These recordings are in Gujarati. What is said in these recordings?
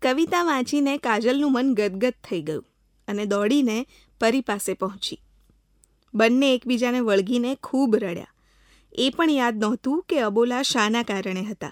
કવિતા વાંચીને કાજલનું મન ગદગદ થઈ ગયું અને દોડીને પરી પાસે પહોંચી. બંને એકબીજાને વળગીને ખૂબ રડ્યા. એ પણ યાદ નહોતું કે અબોલા શાના કારણે હતા.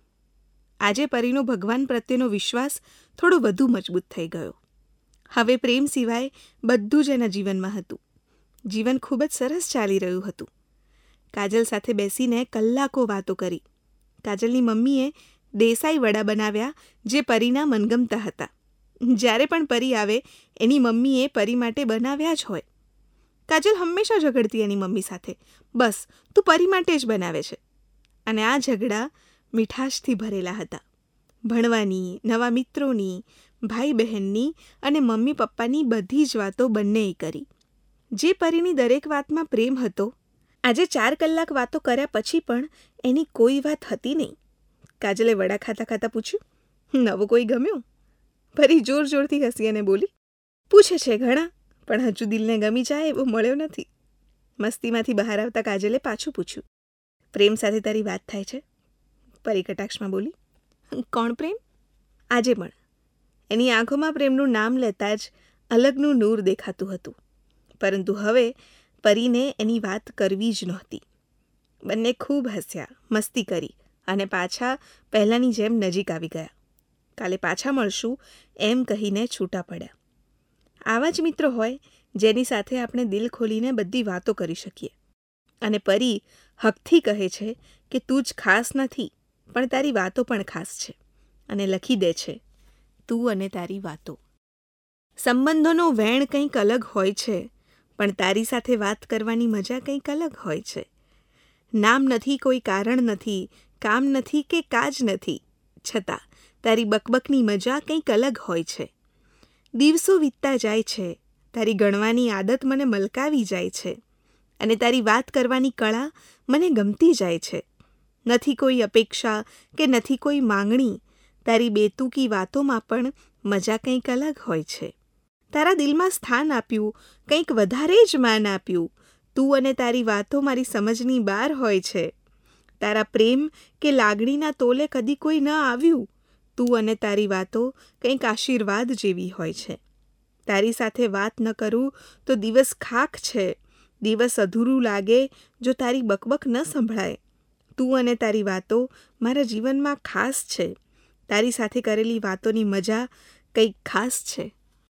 આજે પરીનો ભગવાન પ્રત્યેનો વિશ્વાસ થોડો વધુ મજબૂત થઈ ગયો. હવે પ્રેમ સિવાય બધું જ એના જીવનમાં હતું. જીવન ખૂબ જ સરસ ચાલી રહ્યું હતું. કાજલ સાથે બેસીને કલાકો વાતો કરી. કાજલની મમ્મીએ દેસાઈ વડા બનાવ્યા જે પરીના મનગમતા હતા. જ્યારે પણ પરી આવે એની મમ્મીએ પરી માટે બનાવ્યા જ હોય. કાજલ હંમેશા ઝઘડતી એની મમ્મી સાથે, બસ તું પરી માટે જ બનાવે છે. અને આ ઝઘડા મીઠાશથી ભરેલા હતા. ભણવાની, નવા મિત્રોની, ભાઈ બહેનની અને મમ્મી પપ્પાની બધી જ વાતો બંનેએ કરી. જે પરીની દરેક વાતમાં પ્રેમ હતો, આજે 4 કલાક વાતો કર્યા પછી પણ એની કોઈ વાત હતી નહીં. કાજલે વડા ખાતા ખાતા પૂછ્યું, નવો કોઈ ગમ્યો? પરી જોર જોરથી હસી અને બોલી, પૂછે છે ઘણા, પણ હજુ દિલને ગમી જાય એવો મળ્યો નથી. મસ્તીમાંથી બહાર આવતા કાજલે પાછું પૂછ્યું, પ્રેમ સાથે તારી વાત થાય છે? પરી કટાક્ષમાં બોલી, કોણ પ્રેમ? આજે પણ એની આંખોમાં પ્રેમનું નામ લેતા જ અલગનું નૂર દેખાતું હતું. પરંતુ હવે પરીને એની વાત કરવી જ નહોતી. બંને ખૂબ હસ્યા, મસ્તી કરી અને પાછા પહેલાંની જેમ નજીક આવી ગયા. કાલે પાછા મળશું એમ કહીને છૂટા પડ્યા. આવા જ મિત્રો હોય જેની સાથે આપણે દિલ ખોલીને બધી વાતો કરી શકીએ. અને પરી હકથી કહે છે કે તું જ ખાસ નથી, પણ તારી વાતો પણ ખાસ છે. અને લખી દે છે, તું અને તારી વાતો. સંબંધોનો વેણ કંઈક અલગ હોય છે, પણ તારી સાથે વાત કરવાની મજા કંઈક અલગ હોય છે. નામ નથી, કોઈ કારણ નથી, કામ નથી કે કાજ નથી, છતાં તારી બકબકની મજા કંઈક અલગ હોય છે. દિવસો વીતતા જાય છે, તારી ગણવાની આદત મને મલકાવી જાય છે અને તારી વાત કરવાની કળા મને ગમતી જાય છે. નથી કોઈ અપેક્ષા કે નથી કોઈ માંગણી, તારી બેતુકી વાતોમાં પણ મજા કંઈક અલગ હોય છે. તારા દિલમાં સ્થાન આપ્યું, કંઈક વધારે જ માન આપ્યું. તું અને તારી વાતો મારી સમજની બહાર હોય છે. તારા પ્રેમ કે લાગણીના તોલે કદી કોઈ ન આવ્યું. તું અને તારી વાતો કંઈક આશીર્વાદ જેવી હોય છે. તારી સાથે વાત ન કરું તો દિવસ ખાખ છે. દિવસ અધૂરું લાગે જો તારી બકબક ન સંભળાય. તું અને તારી વાતો મારા જીવનમાં ખાસ છે. તારી સાથે કરેલી વાતોની મજા કંઈક ખાસ છે.